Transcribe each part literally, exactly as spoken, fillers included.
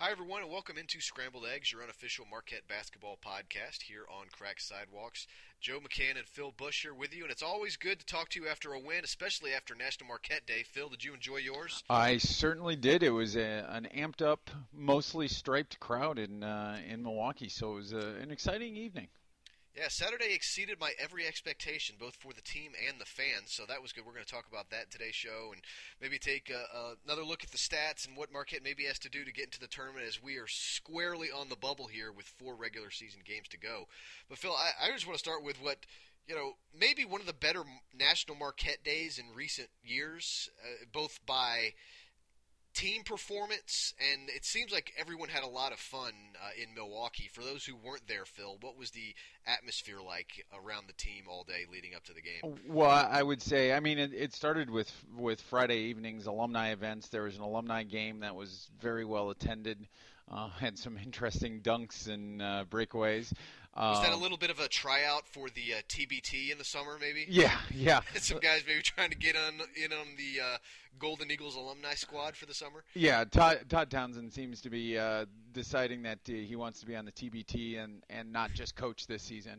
Hi, everyone, and welcome into Scrambled Eggs, your unofficial Marquette basketball podcast here on Cracked Sidewalks. Joe McCann and Phil Bush here with you, and it's always good to talk to you after a win, especially after National Marquette Day. Phil, did you enjoy yours? I certainly did. It was a, an amped up, mostly striped crowd in uh, in Milwaukee, so it was a, an exciting evening. Yeah, Saturday exceeded my every expectation, both for the team and the fans, so that was good. We're going to talk about that in today's show and maybe take uh, uh, another look at the stats and what Marquette maybe has to do to get into the tournament as we are squarely on the bubble here with four regular season games to go. But, Phil, I, I just want to start with what, you know, maybe one of the better National Marquette days in recent years, uh, both by team performance, and it seems like everyone had a lot of fun uh, in Milwaukee. For those who weren't there, Phil, what was the atmosphere like around the team all day leading up to the game? Well, I would say, I mean, it, it started with with Friday evenings, alumni events. There was an alumni game that was very well attended, uh, had some interesting dunks and uh, breakaways. Was that a Um, little bit of a tryout for the uh, T B T in the summer, maybe? Yeah, yeah. Some guys maybe trying to get on in on the uh, Golden Eagles alumni squad for the summer? Yeah, Todd, Todd Townsend seems to be uh, deciding that uh, he wants to be on the T B T and, and not just coach this season.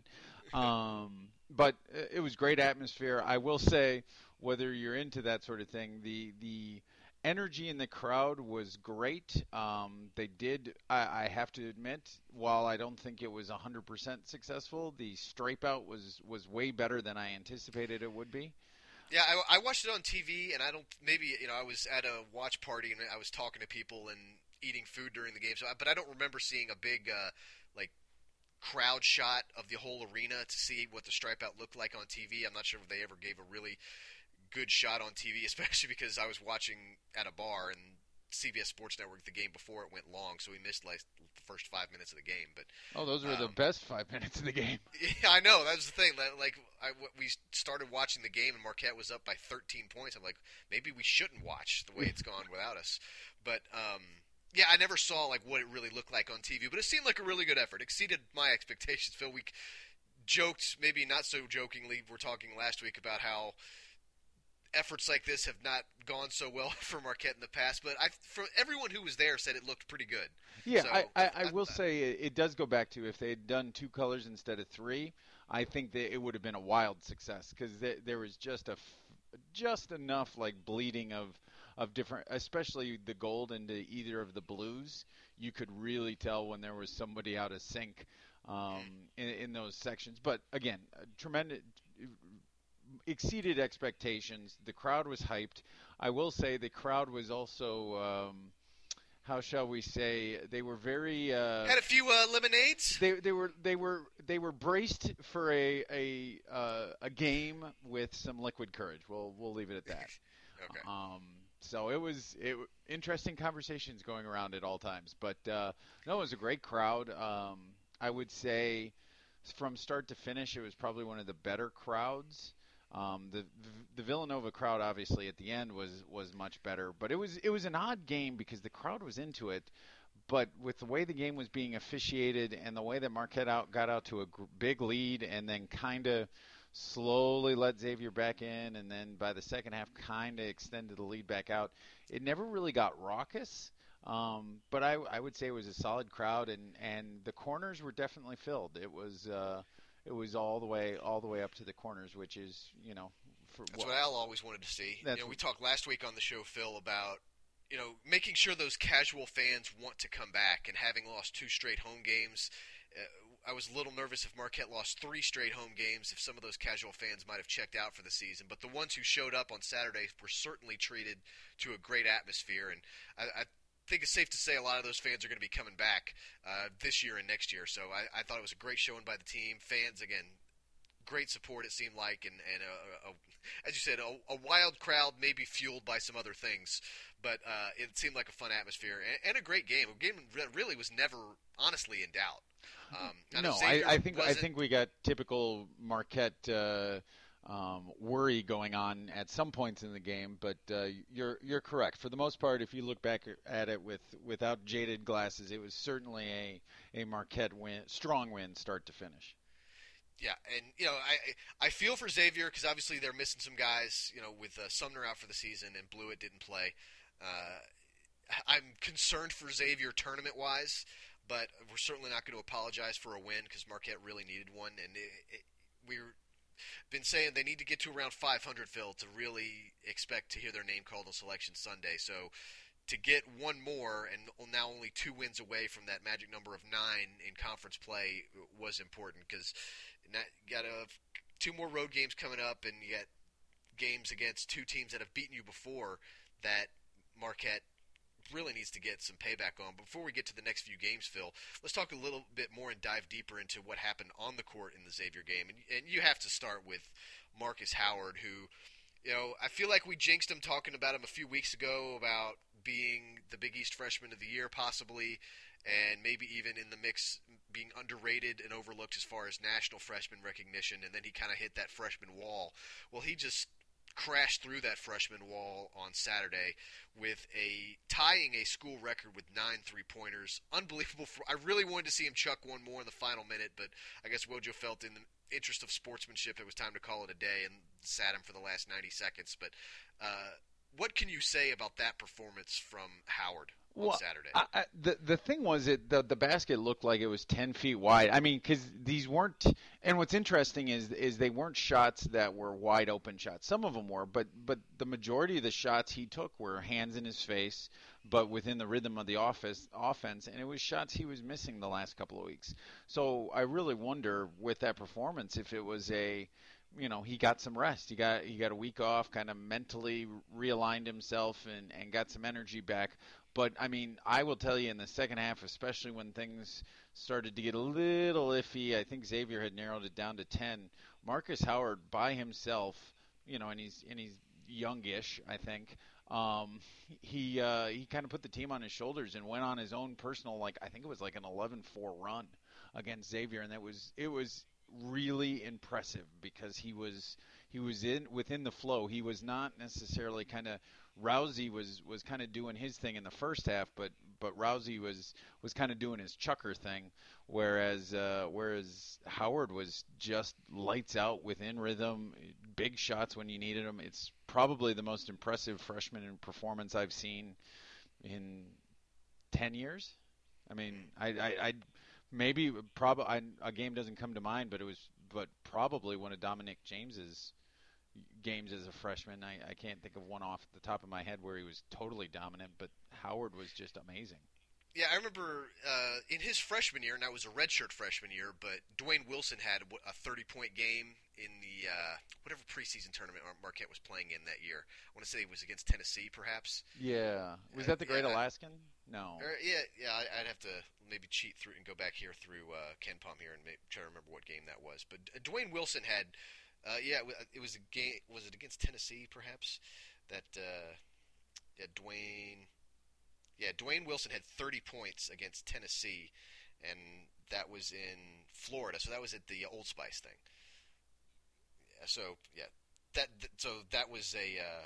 Um, but it was great atmosphere. I will say, whether you're into that sort of thing, the the energy in the crowd was great. Um, they did, I, I have to admit, while I don't think it was one hundred percent successful, the stripe out was, was way better than I anticipated it would be. Yeah, I, I watched it on T V, and I don't maybe you know I was at a watch party and I was talking to people and eating food during the game. So, I, but I don't remember seeing a big uh, like crowd shot of the whole arena to see what the stripe out looked like on T V. I'm not sure if they ever gave a really good shot on T V, especially because I was watching at a bar and C B S Sports Network the game before it went long, so we missed like the first five minutes of the game. But Oh, those were um, the best five minutes of the game. yeah, I know that was the thing. Like, I, we started watching the game and Marquette was up by thirteen points. I'm like, maybe we shouldn't watch the way it's gone without us. But um, yeah, I never saw like what it really looked like on T V, but it seemed like a really good effort. Exceeded my expectations. Phil, we joked, maybe not so jokingly. We're talking last week about how efforts like this have not gone so well for Marquette in the past, but I, for everyone who was there said it looked pretty good. Yeah, so, I, I, I that, will that, say it, it does go back to if they had done two colors instead of three, I think that it would have been a wild success because there, there was just a f- just enough like bleeding of of different, especially the gold into either of the blues. You could really tell when there was somebody out of sync um, in, in those sections. But again, tremendous. Exceeded expectations. The crowd was hyped. I will say the crowd was also, um, how shall we say, they were very. Uh, Had a few uh, lemonades. they they were they were they were braced for a a uh, a game with some liquid courage. We'll we'll leave it at that. Okay. Um, so it was it interesting conversations going around at all times. But uh, no, it was a great crowd. Um, I would say from start to finish, it was probably one of the better crowds. Um, the the Villanova crowd, obviously, at the end was was much better, but it was it was an odd game because the crowd was into it, but with the way the game was being officiated and the way that Marquette out got out to a gr- big lead and then kind of slowly let Xavier back in, and then by the second half kind of extended the lead back out, it never really got raucous. Um, but I, I would say it was a solid crowd, and, and the corners were definitely filled. It was. Uh, It was all the way, all the way up to the corners, which is, you know, for That's what Al always wanted to see. That's You know, we talked last week on the show, Phil, about you know making sure those casual fans want to come back. And having lost two straight home games, uh, I was a little nervous if Marquette lost three straight home games, if some of those casual fans might have checked out for the season. But the ones who showed up on Saturday were certainly treated to a great atmosphere, and I. I I think it's safe to say a lot of those fans are going to be coming back uh, this year and next year. So I, I thought it was a great showing by the team. Fans, again, great support it seemed like, and, and a, a, as you said, a, a wild crowd, maybe fueled by some other things. But uh, it seemed like a fun atmosphere and, and a great game. A game that really was never honestly in doubt. Um, I no, I, I think I think we got typical Marquette. Uh, Um, worry going on at some points in the game, but uh, you're you're correct. For the most part, if you look back at it with without jaded glasses, it was certainly a, a Marquette win, strong win, start to finish. Yeah, and you know, I I feel for Xavier because obviously they're missing some guys. You know, with uh, Sumner out for the season and Blewett didn't play. Uh, I'm concerned for Xavier tournament-wise, but we're certainly not going to apologize for a win because Marquette really needed one, and it, it, we're been saying they need to get to around five hundred, Phil, to really expect to hear their name called on Selection Sunday. So to get one more and now only two wins away from that magic number of nine in conference play was important because you got a, two more road games coming up, and you got games against two teams that have beaten you before that Marquette really needs to get some payback on. Before we get to the next few games, Phil, let's talk a little bit more and dive deeper into what happened on the court in the Xavier game. And, and you have to start with Marcus Howard, who, you know, I feel like we jinxed him talking about him a few weeks ago about being the Big East Freshman of the Year possibly, and maybe even in the mix being underrated and overlooked as far as national freshman recognition, and then he kind of hit that freshman wall. Well, he just crashed through that freshman wall on Saturday with a tying a school record with nine three-pointers. Unbelievable. For, I really wanted to see him chuck one more in the final minute, but I guess Wojo felt in the interest of sportsmanship it was time to call it a day and sat him for the last ninety seconds. But uh, what can you say about that performance from Howard on well, Saturday? I, I, the the thing was, it the the basket looked like it was ten feet wide. I mean, because these weren't. And what's interesting is is they weren't shots that were wide open shots. Some of them were, but but the majority of the shots he took were hands in his face, but within the rhythm of the office offense, and it was shots he was missing the last couple of weeks. So I really wonder with that performance if it was a you know, he got some rest. He got he got a week off, kind of mentally realigned himself and, and got some energy back. But, I mean, I will tell you in the second half, especially when things started to get a little iffy, I think Xavier had narrowed it down to ten. Marcus Howard by himself, you know, and he's and he's youngish, I think. Um, he uh, he kind of put the team on his shoulders and went on his own personal, like I think it was like an eleven four run against Xavier, and that was it was really impressive because he was he was in within the flow. He was not necessarily kind of Rousey was was kind of doing his thing in the first half, but but Rousey was was kind of doing his chucker thing, whereas uh, whereas Howard was just lights out within rhythm, big shots when you needed them. It's probably the most impressive freshman in performance I've seen in ten years. I mean, I I. I Maybe probably a game doesn't come to mind, but it was but probably one of Dominic James's games as a freshman. I, I can't think of one off the top of my head where he was totally dominant, but Howard was just amazing. Yeah, I remember uh, in his freshman year, and that was a redshirt freshman year, but Dwayne Wilson had a thirty-point game in the uh, whatever preseason tournament Marquette was playing in that year. I want to say it was against Tennessee, perhaps. Yeah. Was that the Great uh, yeah, Alaskan? No. Or, yeah, yeah. I'd have to maybe cheat through and go back here through uh, Ken Palm here and maybe try to remember what game that was. But uh, Dwayne Wilson had, uh, yeah, it was a game. Was it against Tennessee, perhaps? That uh, yeah, Dwayne. Yeah, Dwayne Wilson had thirty points against Tennessee, and that was in Florida. So that was at the Old Spice thing. Yeah, so yeah, that so that was a uh,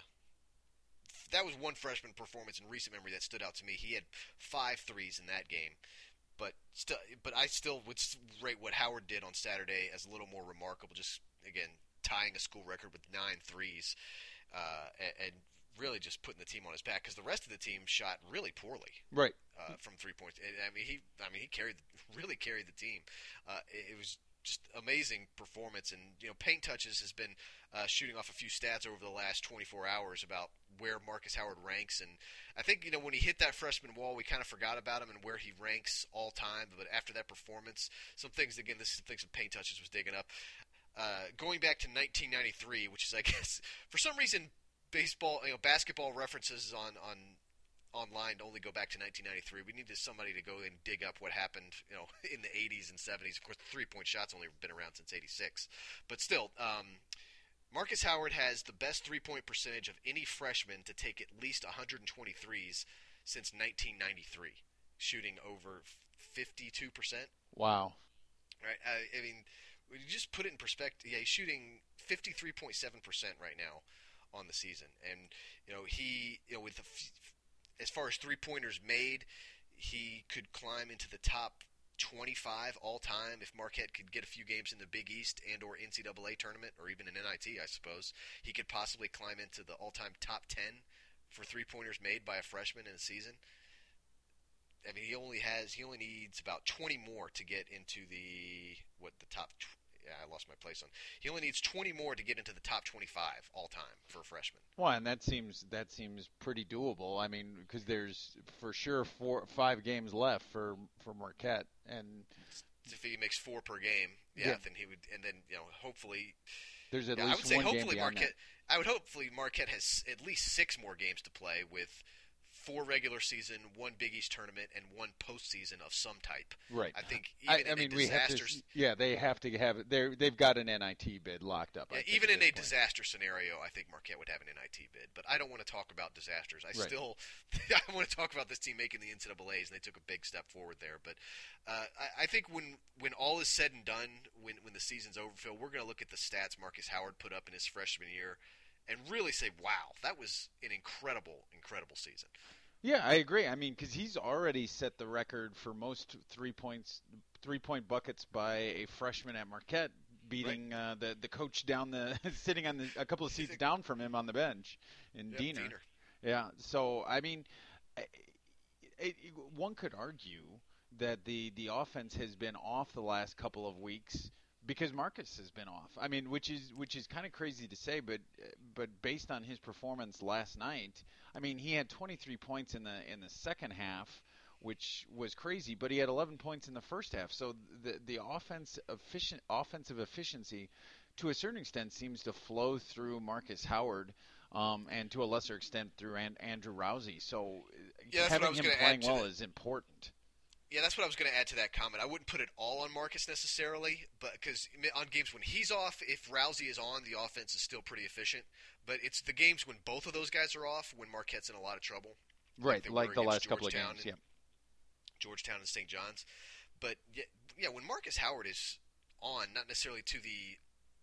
that was one freshman performance in recent memory that stood out to me. He had five threes in that game, but still, but I still would rate what Howard did on Saturday as a little more remarkable. Just again, tying a school record with nine threes, uh, and, and really just putting the team on his back because the rest of the team shot really poorly, right, uh, from three points. I mean, he, I mean, he carried, really carried the team. Uh, it, it was just amazing performance, and you know, Paint Touches has been uh, shooting off a few stats over the last twenty-four hours about where Marcus Howard ranks, and I think you know when he hit that freshman wall, we kind of forgot about him and where he ranks all time. But after that performance, some things again, this is some things that Paint Touches was digging up. Uh, going back to nineteen ninety-three, which is I guess for some reason. Baseball, you know, basketball references on, on online only go back to nineteen ninety-three. We needed somebody to go and dig up what happened, you know, in the eighties and seventies. Of course, the three-point shot's only been around since eighty-six. But still, um, Marcus Howard has the best three-point percentage of any freshman to take at least one hundred twenty threes since nineteen ninety-three, shooting over fifty-two percent. Wow. Right. I, I mean, when you just put it in perspective, yeah, he's shooting fifty-three point seven percent right now on the season, and you know he, you know, with the, as far as three pointers made, he could climb into the top twenty-five all time if Marquette could get a few games in the Big East and or N C double A tournament or even an N I T, I suppose. He could possibly climb into the all-time top ten for three pointers made by a freshman in a season. I mean, he only has he only needs about twenty more to get into the what the top. Yeah, I lost my place on. He only needs twenty more to get into the top twenty-five all time for a freshman. Well, and that seems that seems pretty doable. I mean, because there's for sure four five games left for for Marquette, and if he makes four per game, yeah, yeah. then he would, and then you know, hopefully, there's at yeah, least I would say one hopefully game Marquette. That. I would hopefully Marquette has at least six more games to play with four regular season, one Big East tournament, and one postseason of some type. Right. I think even I, I in mean, a we have disaster, to, yeah, they have to have it. They they've got an N I T bid locked up. Yeah, even in a point. disaster scenario, I think Marquette would have an N I T bid. But I don't want to talk about disasters. I right. still, I want to talk about this team making the N C double A's, and they took a big step forward there. But uh, I, I think when when all is said and done, when when the season's over, Phil, we're going to look at the stats Marcus Howard put up in his freshman year, and really say, wow, that was an incredible, incredible season. Yeah, I agree. I mean, because he's already set the record for most three points, three point buckets by a freshman at Marquette, beating right. uh, the the coach down the sitting on the, a couple of seats down from him on the bench in yep, Diener. Diener. Yeah. So I mean, it, it, one could argue that the the offense has been off the last couple of weeks because Marcus has been off. I mean, which is which is kind of crazy to say, but but based on his performance last night, I mean, he had twenty-three points in the in the second half, which was crazy, but he had eleven points in the first half. So the the offense efficient offensive efficiency, to a certain extent, seems to flow through Marcus Howard, um, and to a lesser extent through An- Andrew Rousey. So yeah, having him playing well is important. Yeah, that's what I was going to add to that comment. I wouldn't put it all on Marcus necessarily, but because on games when he's off, if Rousey is on, the offense is still pretty efficient. But it's the games when both of those guys are off when Marquette's in a lot of trouble. Right, like, like the last couple of games, yeah. Georgetown and Saint John's. But, yeah, yeah, when Marcus Howard is on, not necessarily to the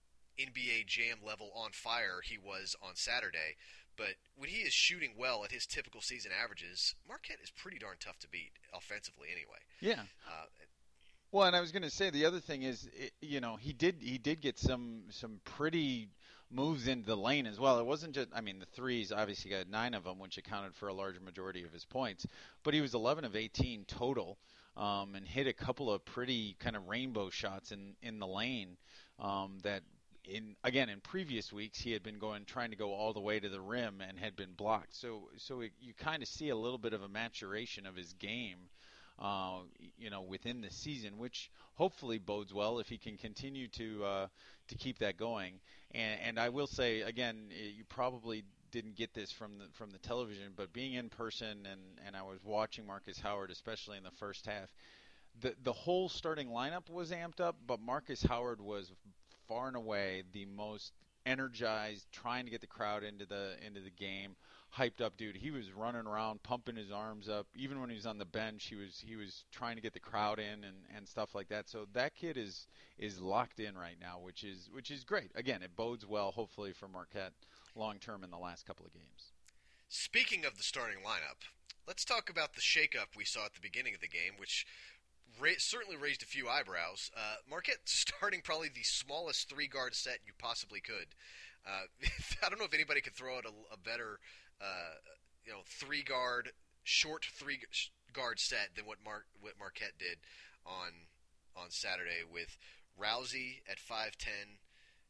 N B A Jam level on fire he was on Saturday, but when he is shooting well at his typical season averages, Marquette is pretty darn tough to beat offensively anyway. Yeah. Uh, well, and I was going to say the other thing is, it, you know, he did he did get some some pretty moves into the lane as well. It wasn't just, I mean, the threes obviously got nine of them, which accounted for a large majority of his points, but he was eleven of eighteen total, um, and hit a couple of pretty kind of rainbow shots in in the lane um, that. In again, in previous weeks, he had been going trying to go all the way to the rim and had been blocked. So, so it, you kind of see a little bit of a maturation of his game, uh, you know, within the season, which hopefully bodes well if he can continue to uh, to keep that going. And, and I will say again, you probably didn't get this from the from the television, but being in person and, and I was watching Marcus Howard, especially in the first half, the the whole starting lineup was amped up, but Marcus Howard was far and away the most energized, trying to get the crowd into the into the game, hyped up dude. He was running around, pumping his arms up. Even when he was on the bench, he was he was trying to get the crowd in and, and stuff like that. So that kid is is locked in right now, which is which is great. Again, it bodes well, hopefully, for Marquette long term in the last couple of games. Speaking of the starting lineup, let's talk about the shakeup we saw at the beginning of the game, which Ra- certainly raised a few eyebrows. Uh, Marquette starting probably the smallest three-guard set you possibly could. Uh, I don't know if anybody could throw out a, a better, uh, you know, three-guard, short three-guard set than what Mar- what Marquette did on on Saturday with Rousey at five ten,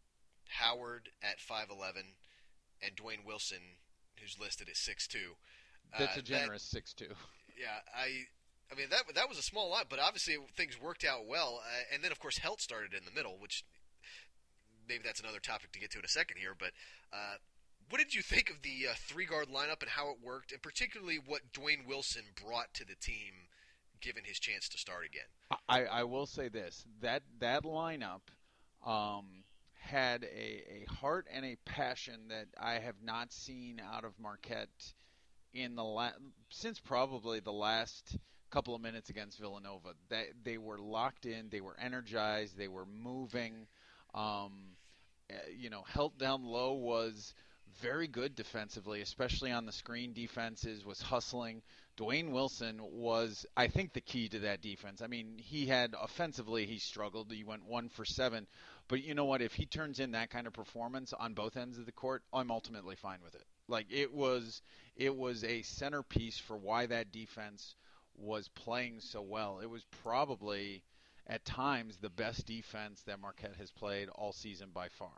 Howard at five eleven, and Dwayne Wilson, who's listed at six two. That's uh, a generous six two. Yeah, I. I mean, that that was a small lot, but obviously things worked out well. Uh, and then, of course, Helt started in the middle, which maybe that's another topic to get to in a second here. But uh, what did you think of the uh, three-guard lineup and how it worked, and particularly what Dwayne Wilson brought to the team, given his chance to start again? I, I will say this. That, that lineup um, had a, a heart and a passion that I have not seen out of Marquette in the la- since probably the last – couple of minutes against Villanova. They they were locked in. They were energized. They were moving. Um, you know, Helt down low was very good defensively, especially on the screen defenses, was hustling. Dwayne Wilson was, I think, the key to that defense. I mean, he had offensively, he struggled. He went one for seven. But you know what? If he turns in that kind of performance on both ends of the court, I'm ultimately fine with it. Like, it was, it was a centerpiece for why that defense was playing so well. It was probably, at times, the best defense that Marquette has played all season by far.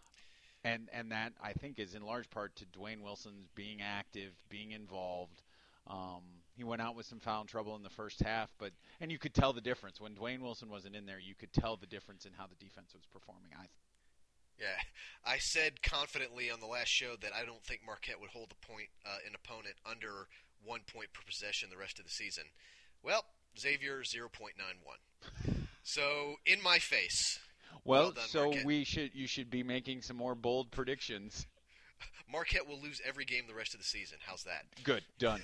And and that, I think, is in large part to Dwayne Wilson's being active, being involved. Um, he went out with some foul trouble in the first half, but and you could tell the difference. When Dwayne Wilson wasn't in there, you could tell the difference in how the defense was performing, I think. Yeah, I said confidently on the last show that I don't think Marquette would hold a point, uh, an opponent under one point per possession the rest of the season. Well, Xavier, zero point nine one. So, in my face. Well, well done, so Marquette. we should you should be making some more bold predictions. Marquette will lose every game the rest of the season. How's that? Good, done.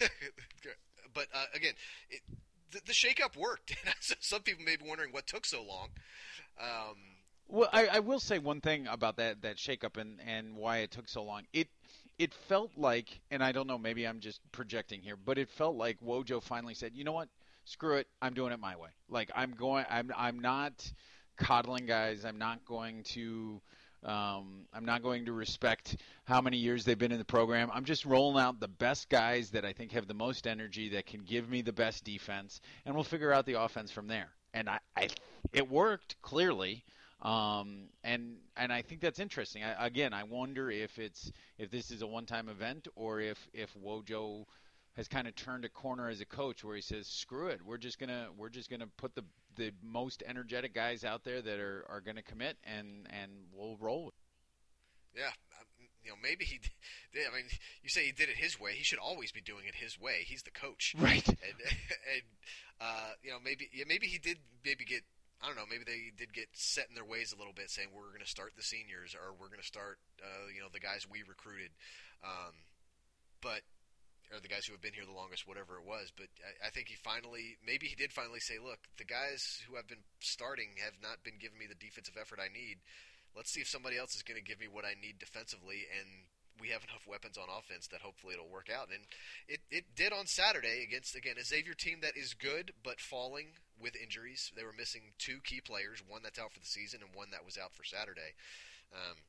But uh, again, it, the, the shakeup worked. Some people may be wondering what took so long. Um, well, I, I will say one thing about that that shakeup and and why it took so long. It it felt like, and I don't know, maybe I'm just projecting here, but it felt like Wojo finally said, you know what, screw it, I'm doing it my way. Like I'm going, I'm I'm not coddling guys. I'm not going to um, I'm not going to respect how many years they've been in the program. I'm just rolling out the best guys that I think have the most energy, that can give me the best defense, and we'll figure out the offense from there. And I, I it worked clearly, um, and and I think that's interesting. I, again, I wonder if it's if this is a one-time event or if if Wojo has kind of turned a corner as a coach where he says, screw it, we're just gonna we're just gonna put the the most energetic guys out there that are, are gonna commit, and, and we'll roll with it. Yeah, you know, maybe he did. I mean, you say he did it his way. He should always be doing it his way. He's the coach, right? And, and uh, you know, maybe yeah, maybe he did maybe get I don't know. Maybe they did get set in their ways a little bit, saying we're going to start the seniors or we're going to start uh, you know the guys we recruited, um, but. Or the guys who have been here the longest, whatever it was. But I, I think he finally, maybe he did finally say, look, the guys who have been starting have not been giving me the defensive effort I need. Let's see if somebody else is going to give me what I need defensively, and we have enough weapons on offense that hopefully it'll work out. And it, it did on Saturday against, again, a Xavier team that is good but falling with injuries. They were missing two key players, one that's out for the season and one that was out for Saturday. Um,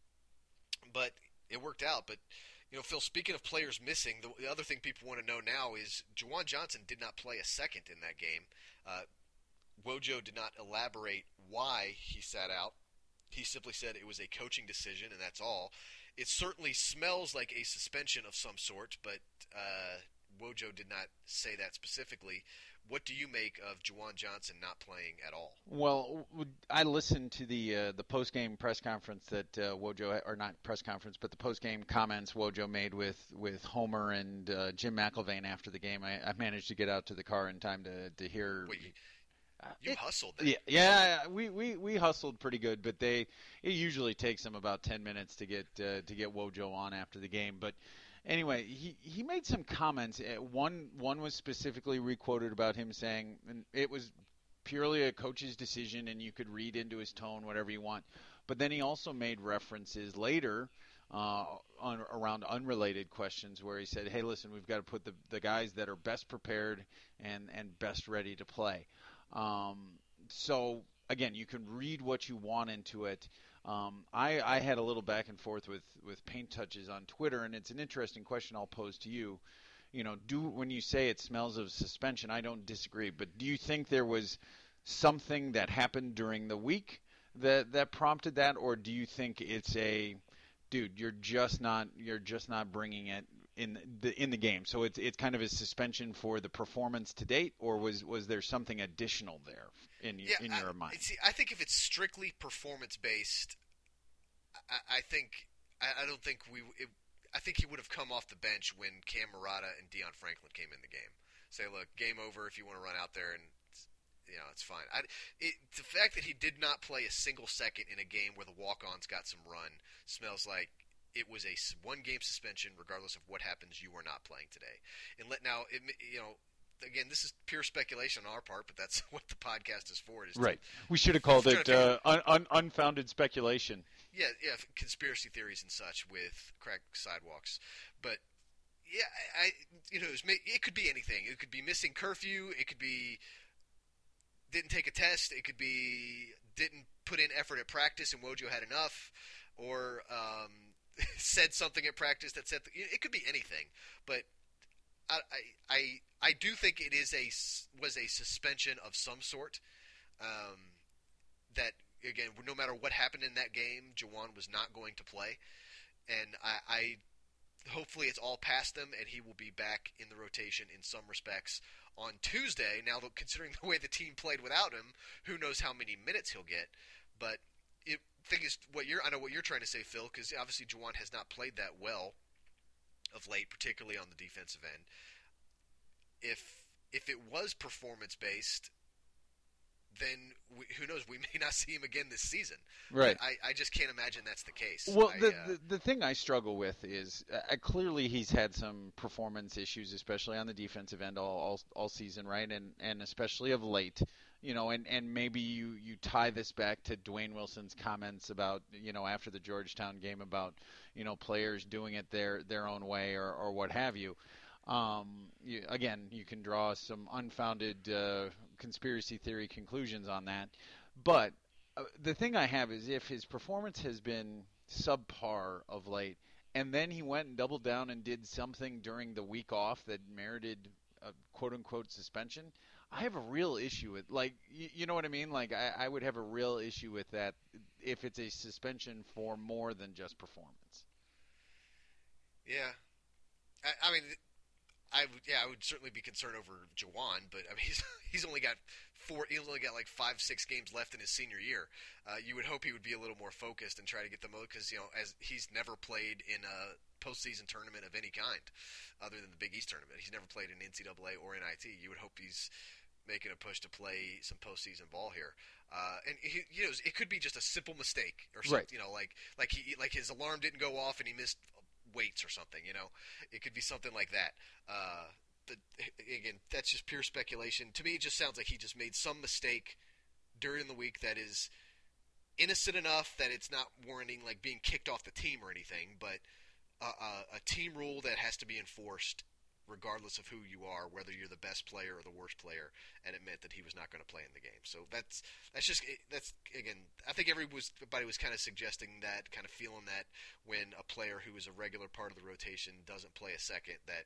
but it worked out. But you know, Phil, speaking of players missing, the, the other thing people want to know now is Juwan Johnson did not play a second in that game. Uh, Wojo did not elaborate why he sat out. He simply said it was a coaching decision, and that's all. It certainly smells like a suspension of some sort, but uh, Wojo did not say that specifically. What do you make of Juwan Johnson not playing at all? Well, I listened to the uh, the post game press conference that uh, Wojo, or not press conference, but the post game comments Wojo made with, with Homer and uh, Jim McIlvaine after the game. I, I managed to get out to the car in time to to hear. Wait, you it, hustled. Then. Yeah, yeah, we, we, we hustled pretty good, but they it usually takes them about ten minutes to get uh, to get Wojo on after the game, but. Anyway, he, he made some comments. One one was specifically requoted about him saying, and it was purely a coach's decision, and you could read into his tone whatever you want. But then he also made references later uh, on, around unrelated questions where he said, hey, listen, we've got to put the, the guys that are best prepared and, and best ready to play. Um, so, again, you can read what you want into it. Um, I, I had a little back and forth with, with Paint Touches on Twitter, and it's an interesting question I'll pose to you. You know, do when you say it smells of suspension, I don't disagree, but do you think there was something that happened during the week that that prompted that, or do you think it's a, dude, you're just not you're just not bringing it in the in the game, so it's it's kind of a suspension for the performance to date, or was was there something additional there in yeah, in I, your mind? See, I think if it's strictly performance based, I, I think I, I don't think we. It, I think he would have come off the bench when Cam Murata and Deion Franklin came in the game. Say, look, game over if you want to run out there, and you know it's fine. I, it, the fact that he did not play a single second in a game where the walk-ons got some run smells like it was a one-game suspension, regardless of what happens. You are not playing today, and let now it, you know again, this is pure speculation on our part, but that's what the podcast is for. Is right. To, we should have called it to uh, un- un- unfounded speculation. Yeah, yeah, conspiracy theories and such with cracked sidewalks. But yeah, I, I you know, it, was, it could be anything. It could be missing curfew. It could be didn't take a test. It could be didn't put in effort at practice and Wojo had enough, or um, said something at practice that said it could be anything. But I, I, I do think it is a was a suspension of some sort. Um, that again, no matter what happened in that game, Juwan was not going to play, and I, I hopefully it's all past them, and he will be back in the rotation in some respects on Tuesday. Now, considering the way the team played without him, who knows how many minutes he'll get? But it, thing is, what you're I know what you're trying to say, Phil, because obviously Juwan has not played that well of late, particularly on the defensive end. If if it was performance based, then we, who knows? We may not see him again this season. Right. But I, I just can't imagine that's the case. Well, I, the, uh, the the thing I struggle with is uh, clearly he's had some performance issues, especially on the defensive end all all, all season, right? And and especially of late. You know, and, and maybe you, you tie this back to Dwayne Wilson's comments about, you know, after the Georgetown game about, you know, players doing it their their own way or, or what have you. Um, you, again, you can draw some unfounded uh, conspiracy theory conclusions on that. But uh, the thing I have is if his performance has been subpar of late, and then he went and doubled down and did something during the week off that merited a quote-unquote suspension, I have a real issue with, like, you, you know what I mean? Like, I, I would have a real issue with that if it's a suspension for more than just performance. Yeah. I, I mean, I would, yeah, I would certainly be concerned over Juwan, but I mean, he's he's only got four, he's only got like five, six games left in his senior year. Uh, you would hope he would be a little more focused and try to get the most, because you know, as he's never played in a postseason tournament of any kind, other than the Big East tournament. He's never played in N C double A or N I T. You would hope he's making a push to play some postseason ball here. Uh, and he, you know, it could be just a simple mistake or something. Right. You know, like like he like his alarm didn't go off and he missed weights or something. You know, it could be something like that. Uh, but again, that's just pure speculation. To me, it just sounds like he just made some mistake during the week that is innocent enough that it's not warranting like being kicked off the team or anything, but a, a, a team rule that has to be enforced regardless of who you are, whether you're the best player or the worst player, and it meant that he was not going to play in the game. So that's that's just that's again, I think everybody was kind of suggesting that, kind of feeling that when a player who is a regular part of the rotation doesn't play a second, that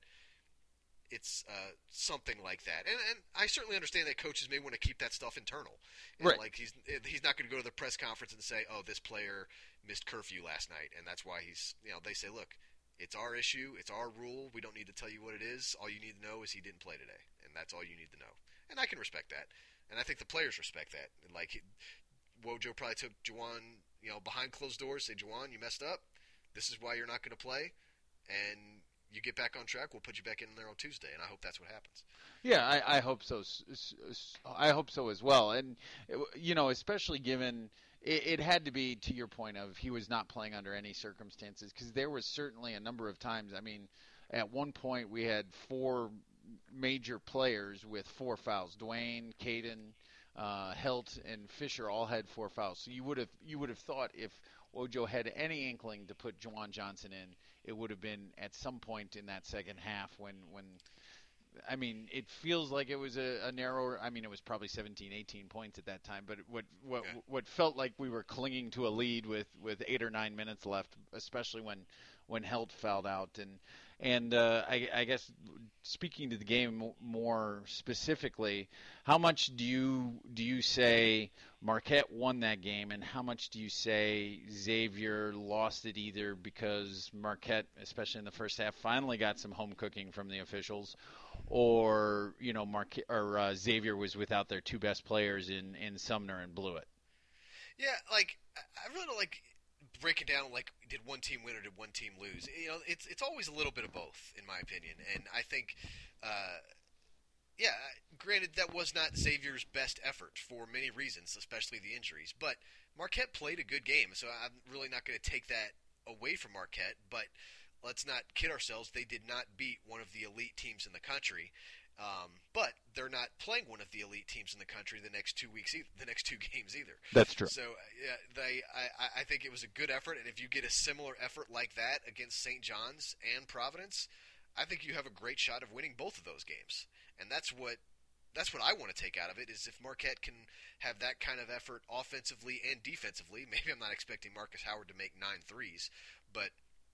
it's uh, something like that. And, and I certainly understand that coaches may want to keep that stuff internal. And right. Like he's he's not going to go to the press conference and say, "Oh, this player missed curfew last night," and that's why he's, you know, they say, "Look, it's our issue. It's our rule. We don't need to tell you what it is. All you need to know is he didn't play today, and that's all you need to know." And I can respect that, and I think the players respect that. And like he, Wojo probably took Juwan, you know, behind closed doors, say, "Juwan, you messed up. This is why you're not going to play, and you get back on track. We'll put you back in there on Tuesday." And I hope that's what happens. Yeah, I, I hope so. I hope so as well. And you know, especially given. It had to be, to your point of, he was not playing under any circumstances, because there was certainly a number of times. I mean, at one point we had four major players with four fouls. Dwayne, Caden, uh, Helt, and Fisher all had four fouls. So you would have you would have thought if Wojo had any inkling to put Juwan Johnson in, it would have been at some point in that second half when when. I mean, it feels like it was a, a narrower. I mean, it was probably seventeen, eighteen points at that time. But what what Okay. what felt like we were clinging to a lead with, with eight or nine minutes left, especially when when Helt fouled out. And and uh, I, I guess speaking to the game more specifically, how much do you do you say Marquette won that game, and how much do you say Xavier lost it either because Marquette, especially in the first half, finally got some home cooking from the officials, or you know, Marquette or uh, Xavier was without their two best players in, in Sumner and blew it? Yeah, like I really don't like break it down like did one team win or did one team lose. You know, it's it's always a little bit of both, in my opinion. And I think, uh, yeah, granted that was not Xavier's best effort for many reasons, especially the injuries. But Marquette played a good game, so I'm really not going to take that away from Marquette. But let's not kid ourselves; they did not beat one of the elite teams in the country. Um, but they're not playing one of the elite teams in the country the next two weeks, e- the next two games either. That's true. So yeah, they, I, I think it was a good effort, and if you get a similar effort like that against Saint John's and Providence, I think you have a great shot of winning both of those games. And that's what that's what I want to take out of it is if Marquette can have that kind of effort offensively and defensively. Maybe I'm not expecting Marcus Howard to make nine threes, but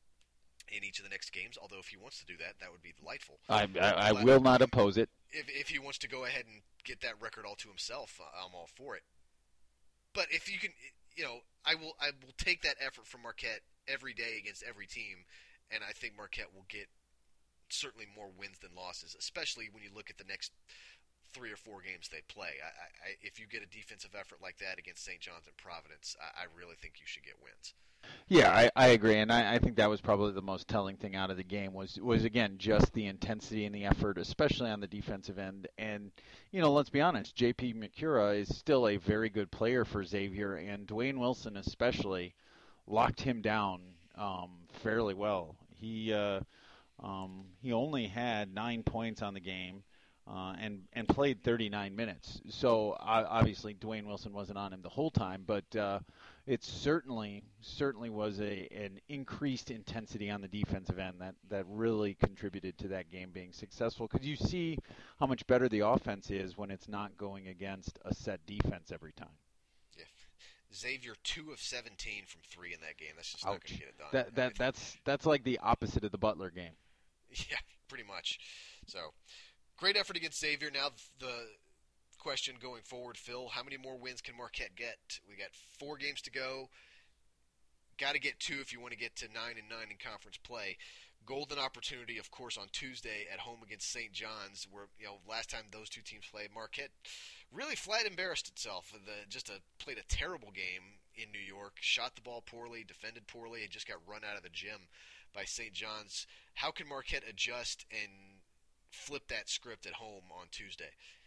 in each of the next games. Although if he wants to do that, that would be delightful. I I, I will not oppose it. If if he wants to go ahead and get that record all to himself, I'm all for it. But if you can, you know, I will I will take that effort from Marquette every day against every team, and I think Marquette will get certainly more wins than losses, especially when you look at the next three or four games they play. I, I, if you get a defensive effort like that against Saint John's and Providence, I, I really think you should get wins. Yeah, I, I agree, and I, I think that was probably the most telling thing out of the game was was again just the intensity and the effort, especially on the defensive end. And you know, let's be honest, J P Mikura is still a very good player for Xavier, and Dwayne Wilson especially locked him down um, fairly well. He uh, um, he only had nine points on the game. Uh, and and played thirty-nine minutes. So uh, obviously Dwayne Wilson wasn't on him the whole time, but uh, it certainly certainly was a an increased intensity on the defensive end that, that really contributed to that game being successful. Because you see how much better the offense is when it's not going against a set defense every time. Yeah. Xavier two of seventeen from three in that game. That's just Ouch. not going to get it done. That that that's that's like the opposite of the Butler game. Yeah, pretty much. So. Great effort against Xavier. Now the question going forward, Phil, how many more wins can Marquette get? We got four games to go. Got to get two if you want to get to nine and nine in conference play. Golden opportunity, of course, on Tuesday at home against Saint John's, where you know last time those two teams played, Marquette really flat embarrassed itself. The, just a, played a terrible game in New York, shot the ball poorly, defended poorly, and just got run out of the gym by Saint John's. How can Marquette adjust and flip that script at home on Tuesday?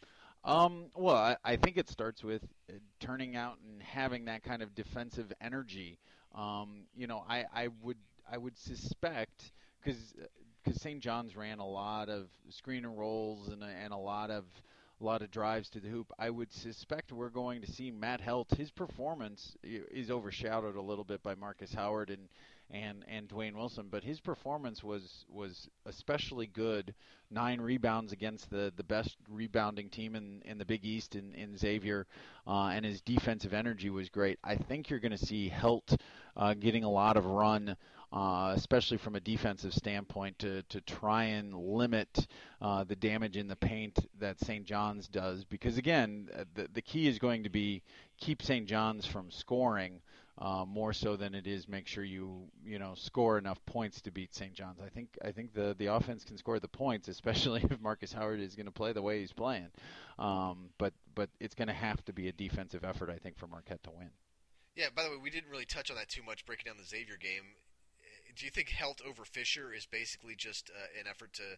Um, well, I, I think it starts with uh, turning out and having that kind of defensive energy. Um, you know, I, I would I would suspect because because Saint John's ran a lot of screen and rolls and a, and a lot of a lot of drives to the hoop. I would suspect we're going to see Matt Helt. His performance is overshadowed a little bit by Marcus Howard and. and and Dwayne Wilson, but his performance was was especially good. Nine rebounds against the, the best rebounding team in, in the Big East in, in Xavier, uh, and his defensive energy was great. I think you're going to see Helt uh, getting a lot of run, uh, especially from a defensive standpoint, to, to try and limit uh, the damage in the paint that Saint John's does. Because, again, the, the key is going to be keep Saint John's from scoring, Uh, more so than it is make sure you you know score enough points to beat Saint John's. I think I think the the offense can score the points, especially if Marcus Howard is going to play the way he's playing. Um, but but it's going to have to be a defensive effort, I think, for Marquette to win. Yeah. By the way, we didn't really touch on that too much breaking down the Xavier game. Do you think Helt over Fisher is basically just uh, an effort to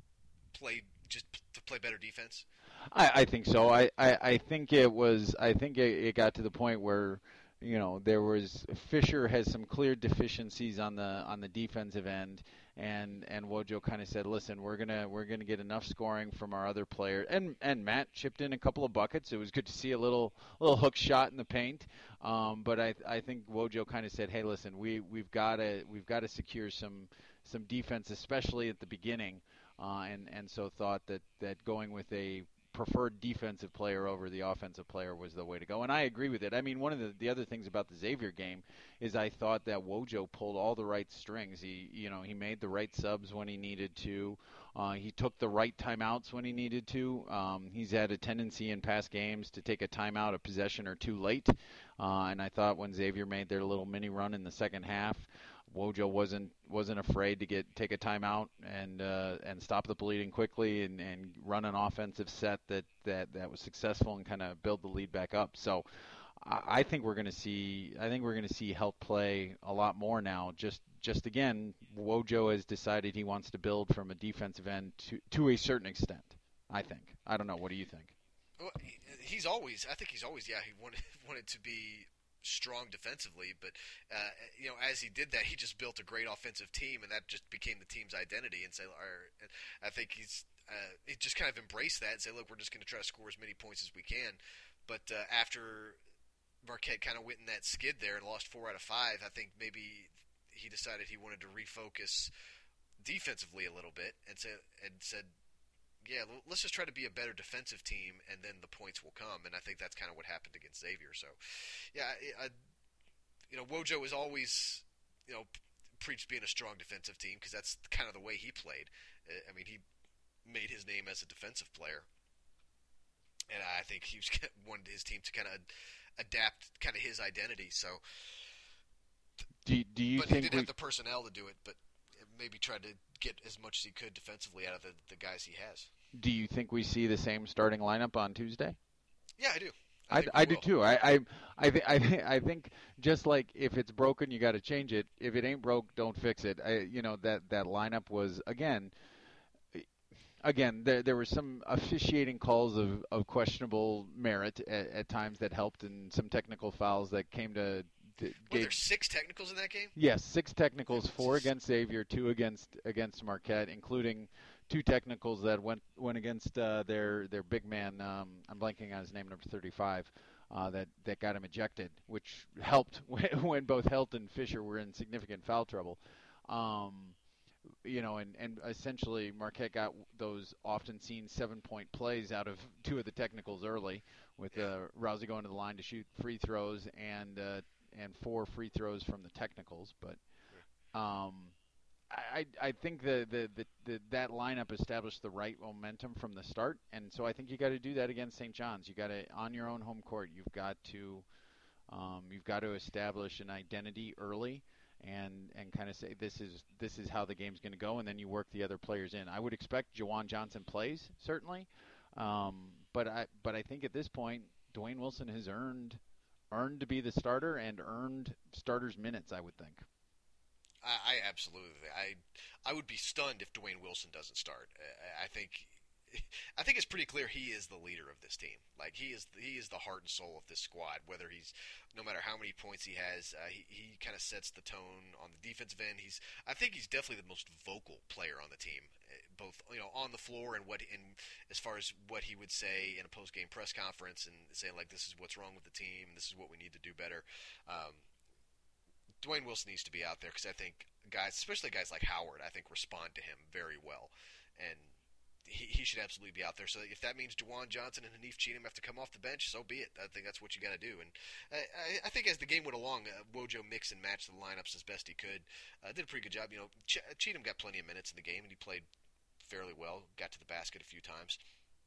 play just to play better defense? I, I think so. I, I, I think it was. I think it, it got to the point where. You know, there was Fisher has some clear deficiencies on the on the defensive end, and and Wojo kind of said, listen, we're gonna we're gonna get enough scoring from our other players, and and Matt chipped in a couple of buckets. It was good to see a little little hook shot in the paint, um, but I I think Wojo kind of said, hey, listen, we we've got to we've got to secure some some defense, especially at the beginning, uh, and and so thought that that going with a preferred defensive player over the offensive player was the way to go. And I agree with it. I mean, one of the, the other things about the Xavier game is I thought that Wojo pulled all the right strings. He, you know, he made the right subs when he needed to. Uh, he took the right timeouts when he needed to. Um, he's had a tendency in past games to take a timeout, a possession or two late. Uh, and I thought when Xavier made their little mini run in the second half, Wojo wasn't wasn't afraid to get take a timeout and uh, and stop the bleeding quickly and, and run an offensive set that, that, that was successful and kind of build the lead back up. So I, I think we're going to see I think we're going to see Helt play a lot more now. Just just again, Wojo has decided he wants to build from a defensive end to to a certain extent. I think. I don't know. What do you think? Well, he's always I think he's always yeah he wanted wanted to be strong defensively, but uh, you know, as he did that, he just built a great offensive team, and that just became the team's identity. And so, or, I think he's uh, it just kind of embrace that and say, look, we're just going to try to score as many points as we can. But uh, after Marquette kind of went in that skid there and lost four out of five, I think maybe he decided he wanted to refocus defensively a little bit and said, and said, yeah, let's just try to be a better defensive team, and then the points will come. And I think that's kind of what happened against Xavier. So, yeah, I, I, you know, Wojo is always, you know, preached being a strong defensive team because that's kind of the way he played. I mean, he made his name as a defensive player, and I think he was wanted his team to kind of adapt kind of his identity. So, do do you but think he didn't we... have the personnel to do it, but maybe tried to get as much as he could defensively out of the, the guys he has. Do you think we see the same starting lineup on Tuesday? Yeah, I do. I, I, I do too. I I I, th- I, th- I think just like if it's broken, you got to change it. If it ain't broke, don't fix it. I, you know that that lineup was again. Again, there there were some officiating calls of, of questionable merit at, at times that helped, and some technical fouls that came to. to Were gave, there six technicals in that game? Yes, six technicals, four against Xavier, two against against Marquette, including two technicals that went went against uh, their their big man. Um, I'm blanking on his name, number thirty-five. Uh, that that got him ejected, which helped when, when both Helt and Fisher were in significant foul trouble. Um, you know, and, and essentially Marquette got those often seen seven-point plays out of two of the technicals early, with uh, Rousey going to the line to shoot free throws and uh, and four free throws from the technicals. But um, I I think the, the, the, the that lineup established the right momentum from the start, and so I think you got to do that against Saint John's. You got to on your own home court. You've got to um, you've got to establish an identity early. And, and kind of say this is this is how the game's going to go, and then you work the other players in. I would expect Juwan Johnson plays certainly, um, but I but I think at this point Dwayne Wilson has earned earned to be the starter and earned starters minutes. I would think. I, I absolutely. I I would be stunned if Dwayne Wilson doesn't start. I, I think. I think it's pretty clear he is the leader of this team. Like he is, he is the heart and soul of this squad. Whether he's, no matter how many points he has, uh, he he kind of sets the tone on the defensive end. He's, I think he's definitely the most vocal player on the team, both you know on the floor and what in as far as what he would say in a post game press conference and saying like this is what's wrong with the team, this is what we need to do better. Um, Dwayne Wilson needs to be out there because I think guys, especially guys like Howard, I think respond to him very well, and. He, he should absolutely be out there. So if that means Juwan Johnson and Hanif Cheatham have to come off the bench, so be it. I think that's what you got to do. And I, I think as the game went along, uh, Wojo mixed and matched the lineups as best he could. Uh, did a pretty good job. You know, Ch- Cheatham got plenty of minutes in the game, and he played fairly well. Got to the basket a few times.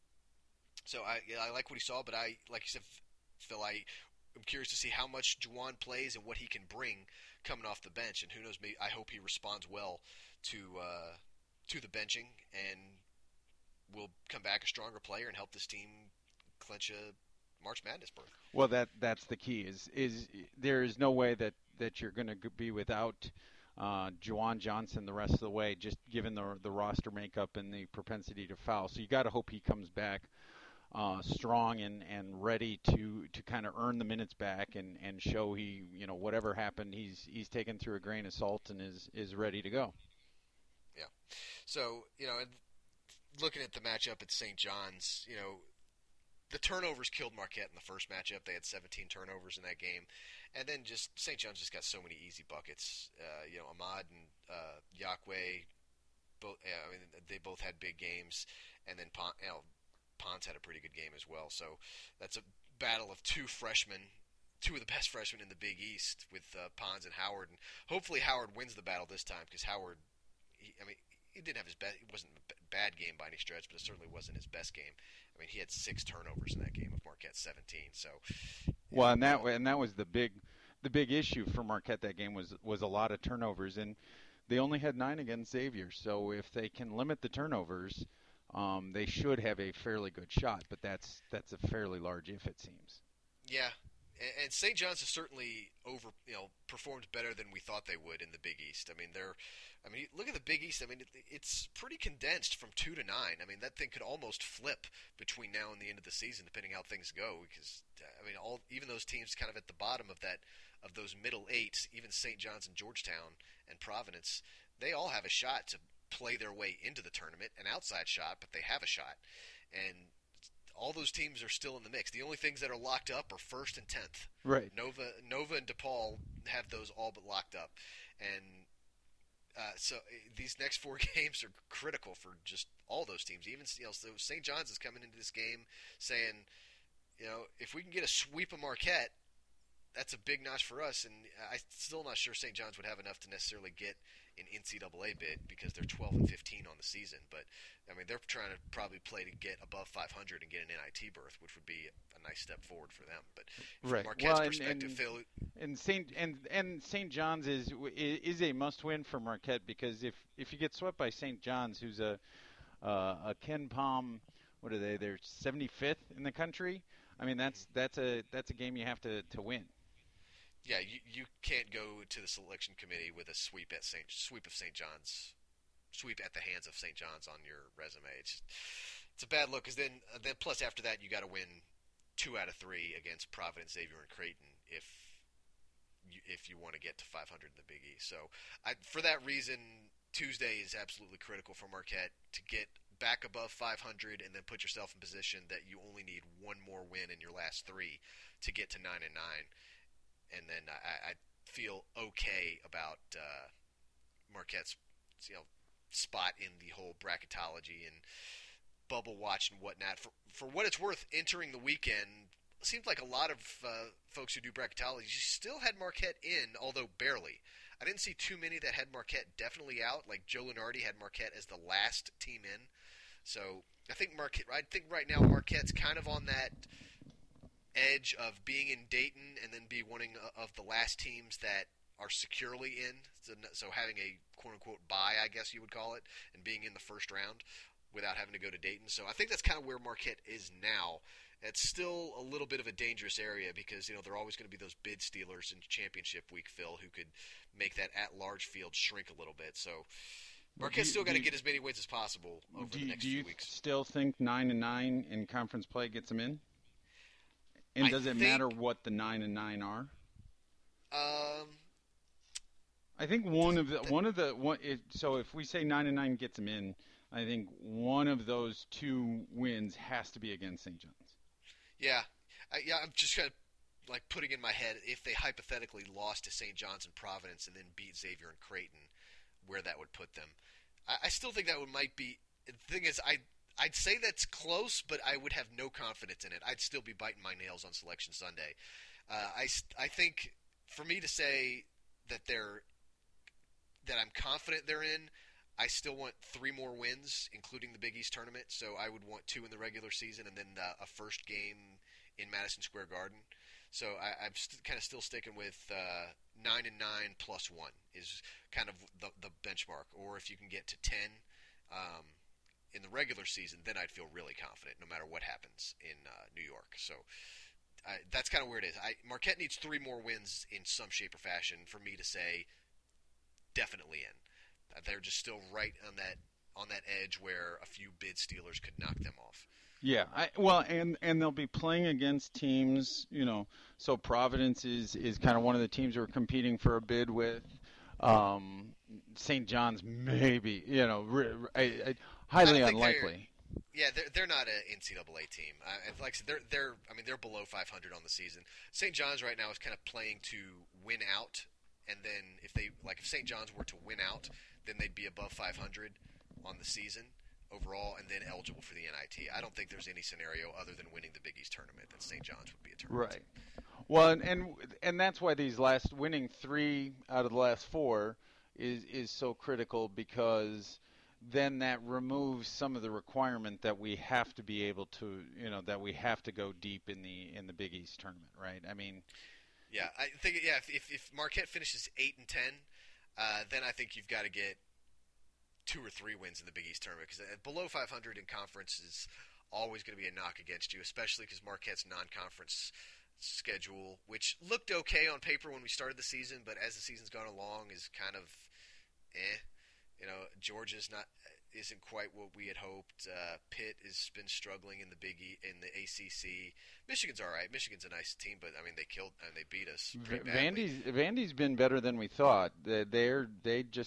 So I yeah, I like what he saw, but I like you said, Phil. I am curious to see how much Juwan plays and what he can bring coming off the bench. And who knows? Maybe I hope he responds well to uh, to the benching and. Will come back a stronger player and help this team clinch a March Madness berth. Well, that that's the key. Is is there is no way that, that you're going to be without uh, Juwan Johnson the rest of the way, just given the the roster makeup and the propensity to foul. So you got to hope he comes back uh, strong and, and ready to, to kind of earn the minutes back and, and show he you know whatever happened he's he's taken through a grain of salt and is is ready to go. Yeah. So you know. Looking at the matchup at Saint John's, you know, the turnovers killed Marquette in the first matchup. They had seventeen turnovers in that game. And then just Saint John's just got so many easy buckets. Uh, you know, Ahmad and uh, Yaqua, both, uh, I mean, they both had big games. And then Pon, you know, Pons had a pretty good game as well. So that's a battle of two freshmen, two of the best freshmen in the Big East with uh, Pons and Howard. And hopefully Howard wins the battle this time because Howard, he, I mean, he didn't have his best. It wasn't a bad game by any stretch, but it certainly wasn't his best game. I mean, he had six turnovers in that game of Marquette's seventeen. So, well, and that and that was the big, the big issue for Marquette that game was was a lot of turnovers, and they only had nine against Xavier. So if they can limit the turnovers, um, they should have a fairly good shot. But that's that's a fairly large if, it seems. Yeah. And Saint John's has certainly over, you know, performed better than we thought they would in the Big East. I mean, they're, I mean, look at the Big East. I mean, it, it's pretty condensed from two to nine. I mean, that thing could almost flip between now and the end of the season, depending how things go. Because I mean, all even those teams kind of at the bottom of that, of those middle eight, even Saint John's and Georgetown and Providence, they all have a shot to play their way into the tournament, an outside shot, but they have a shot. And all those teams are still in the mix. The only things that are locked up are first and tenth. Right. Nova, Nova, and DePaul have those all but locked up, and uh, so these next four games are critical for just all those teams. Even you know, so Saint John's is coming into this game saying, you know, if we can get a sweep of Marquette, that's a big notch for us. And I'm still not sure Saint John's would have enough to necessarily get an N C double A bid because they're twelve and fifteen on the season. But I mean, they're trying to probably play to get above five hundred and get an N I T berth, which would be a nice step forward for them. But from right. Marquette's well, and, perspective, and, Phil, and Saint and and Saint John's is is a must-win for Marquette because if if you get swept by Saint John's, who's a uh, a Ken Palm, what are they? They're seventy-fifth in the country. I mean, that's that's a that's a game you have to, to win. Yeah, you you can't go to the selection committee with a sweep at Saint sweep of Saint John's, sweep at the hands of Saint John's on your resume. It's it's a bad look because then uh, then plus after that you got to win two out of three against Providence, Xavier, and Creighton if you, if you want to get to five hundred in the Big East. So I, for that reason, Tuesday is absolutely critical for Marquette to get back above five hundred and then put yourself in position that you only need one more win in your last three to get to nine and nine. And then I, I feel okay about uh, Marquette's you know spot in the whole bracketology and bubble watch and whatnot. For for what it's worth, entering the weekend, it seems like a lot of uh, folks who do bracketology still had Marquette in, although barely. I didn't see too many that had Marquette definitely out. Like Joe Lunardi had Marquette as the last team in. So I think Marquette. I think right now Marquette's kind of on that edge of being in Dayton and then be one of the last teams that are securely in. So, so having a quote-unquote bye, I guess you would call it, and being in the first round without having to go to Dayton. So I think that's kind of where Marquette is now. It's still a little bit of a dangerous area because, you know, there are always going to be those bid stealers in championship week, Phil, who could make that at-large field shrink a little bit. So Marquette's still got to get as many wins as possible over do, the next do few you weeks. Still think nine and nine in conference play gets them in? And I does it think, matter what the nine and nine are? Um, I think one of the one of the one. It, so if we say nine and nine gets them in, I think one of those two wins has to be against Saint John's. Yeah, I, yeah. I'm just kind of like putting in my head if they hypothetically lost to Saint John's and Providence and then beat Xavier and Creighton, where that would put them. I, I still think that would might be. The thing is, I. I'd say that's close, but I would have no confidence in it. I'd still be biting my nails on Selection Sunday. Uh, I, I think for me to say that they're that I'm confident they're in, I still want three more wins, including the Big East tournament. So I would want two in the regular season and then uh, a first game in Madison Square Garden. So I, I'm st- kind of still sticking with uh, nine and nine plus one is kind of the, the benchmark. Or if you can get to ten. Um, in the regular season, then I'd feel really confident no matter what happens in uh, New York. So uh, that's kind of where it is. I, Marquette needs three more wins in some shape or fashion for me to say definitely in. Uh, they're just still right on that on that edge where a few bid stealers could knock them off. Yeah, I, well, and and they'll be playing against teams, you know. So Providence is is kind of one of the teams we're competing for a bid with. Um, Saint John's maybe, you know, I, I, highly unlikely. Yeah, they're they're not an N C double A team. Uh, like I said, they're they're I mean they're below five hundred on the season. Saint John's right now is kind of playing to win out, and then if they like if Saint John's were to win out, then they'd be above five hundred on the season overall, and then eligible for the N I T. I don't think there's any scenario other than winning the Big East tournament that Saint John's would be a tournament right. team. Well, and, and and that's why these last winning three out of the last four is is so critical because then that removes some of the requirement that we have to be able to, you know, that we have to go deep in the in the Big East tournament, right? I mean, yeah, I think yeah, if if, if Marquette finishes eight and ten, uh, then I think you've got to get two or three wins in the Big East tournament because below five hundred in conference is always going to be a knock against you, especially because Marquette's non-conference schedule, which looked okay on paper when we started the season, but as the season's gone along, is kind of eh. You know, Georgia's not isn't quite what we had hoped. Uh, Pitt has been struggling in the Big E, in the A C C. Michigan's all right. Michigan's a nice team, but I mean they killed and they beat us pretty badly. Vandy's Vandy's been better than we thought. They're they just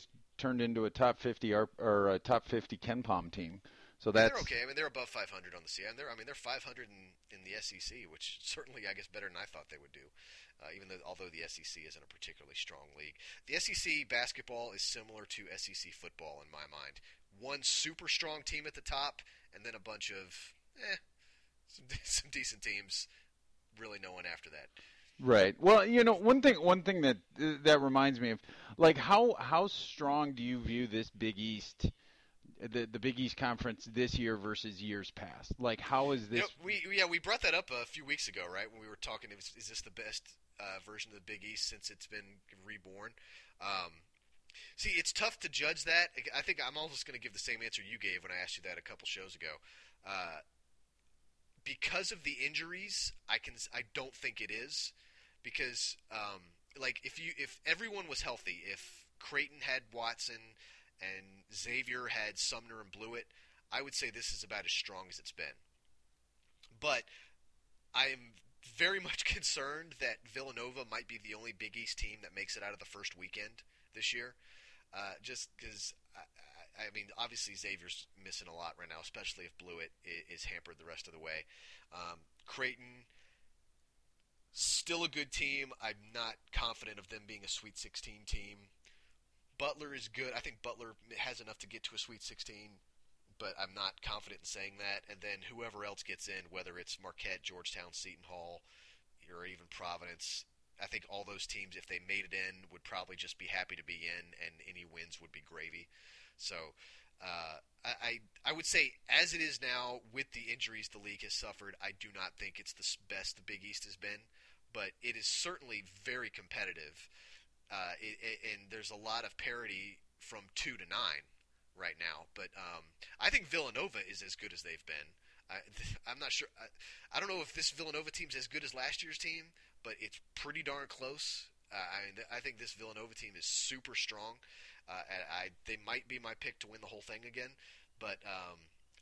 turned into a top fifty or, or a top fifty Ken Palm team. So I mean, that's they're okay. I mean, they're above five hundred on the season. They're, I mean, they're five hundred in, in the S E C, which certainly, I guess, better than I thought they would do. Uh, even though, although the S E C isn't a particularly strong league, the S E C basketball is similar to S E C football in my mind. One super strong team at the top, and then a bunch of eh, some, some decent teams. Really, no one after that. right. Well, you know, one thing one thing that that reminds me of, like, how how strong do you view this Big East? The the Big East Conference this year versus years past. Like, how is this? You know, we yeah we brought that up a few weeks ago, right? When we were talking, is, is this the best uh, version of the Big East since it's been reborn? Um, see, it's tough to judge that. I think I'm almost going to give the same answer you gave when I asked you that a couple shows ago. Uh, because of the injuries, I can I don't think it is because um, like if you if everyone was healthy, if Creighton had Watson and Xavier had Sumner and Blewett, I would say this is about as strong as it's been. But I am very much concerned that Villanova might be the only Big East team that makes it out of the first weekend this year. Uh, just because, I, I mean, obviously Xavier's missing a lot right now, especially if Blewett is, is hampered the rest of the way. Um, Creighton, still a good team. I'm not confident of them being a Sweet sixteen team. Butler is good. I think Butler has enough to get to a Sweet sixteen, but I'm not confident in saying that. And then whoever else gets in, whether it's Marquette, Georgetown, Seton Hall, or even Providence, I think all those teams, if they made it in, would probably just be happy to be in, and any wins would be gravy. So uh, I, I would say, as it is now, with the injuries the league has suffered, I do not think it's the best the Big East has been, but it is certainly very competitive. Uh, it, it, and there's a lot of parity from two to nine right now. But um, I think Villanova is as good as they've been. I, I'm not sure. I, I don't know if this Villanova team's as good as last year's team, but it's pretty darn close. Uh, I, I think this Villanova team is super strong. Uh, I, I they might be my pick to win the whole thing again, but um,